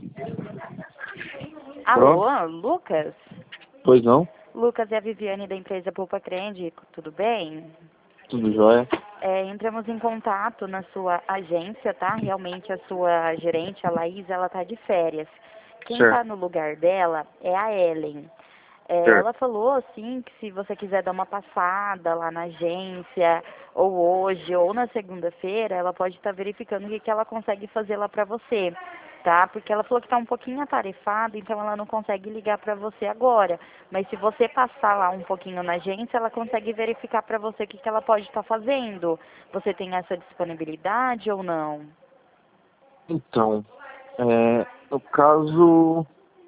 Alô, Lucas? Pois não? Lucas, é a Viviane da empresa Poupa Crende, tudo bem? Tudo jóia? Entramos em contato na sua agência, tá? Realmente a sua gerente, a Laís, ela tá de férias. Quem tá Certo. no lugar dela é a Ellen. Certo. Ela falou, assim, que se você quiser dar uma passada lá na agência, ou hoje, ou na segunda-feira, ela pode estar verificando o que ela consegue fazer lá pra você, tá? Porque ela falou que tá um pouquinho atarefada, então ela não consegue ligar pra você agora. Mas se você passar lá um pouquinho na agência, ela consegue verificar pra você o que ela pode estar fazendo. Você tem essa disponibilidade ou não? Então, no caso,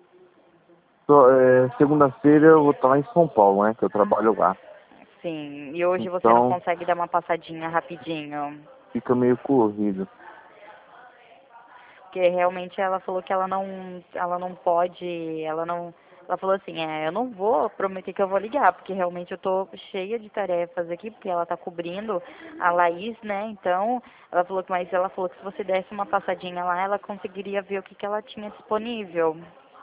segunda-feira eu vou estar lá em São Paulo, né? Que eu trabalho lá. Sim, e hoje você não Então, consegue dar uma passadinha rapidinho? fica meio corrido. Porque realmente ela falou que ela não pode, ela falou assim, eu não vou prometer que eu vou ligar, porque realmente eu tô cheia de tarefas aqui, porque ela tá cobrindo a Laís, né? Então, ela falou que se você desse uma passadinha lá, ela conseguiria ver o que ela tinha disponível.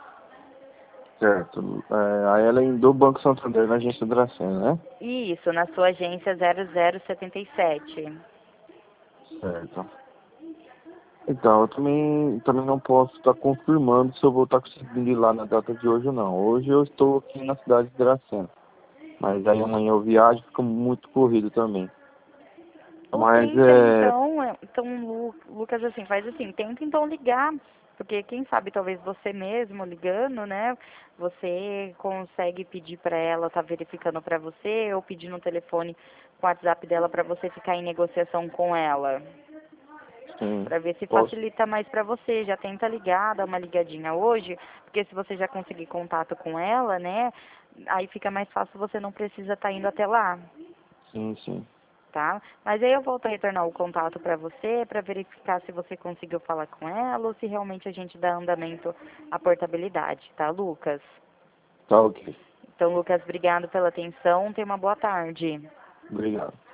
Certo. A Ellen do Banco Santander, na agência Dracena, né? Isso, na sua agência 0077. Certo. Então, eu também não posso estar confirmando se eu vou estar conseguindo ir lá na data de hoje ou não. Hoje eu estou aqui na cidade de Dracena. Mas aí amanhã eu viajo, fica muito corrido também. Ok, Mas então Lucas, assim, faz assim, tenta então ligar, porque quem sabe talvez você mesmo ligando, né, você consegue pedir para ela estar verificando para você, ou pedir no telefone com o WhatsApp dela para você ficar em negociação com ela, sim, para ver se posso. facilita mais para você. Já tenta ligar, dá uma ligadinha hoje, porque se você já conseguir contato com ela, né, aí fica mais fácil, você não precisa estar indo até lá. Sim, sim. Tá? Mas aí eu volto a retornar o contato para você, para verificar se você conseguiu falar com ela ou se realmente a gente dá andamento à portabilidade, tá, Lucas? Tá ok. Então, Lucas, obrigado pela atenção. Tenha uma boa tarde. Obrigado.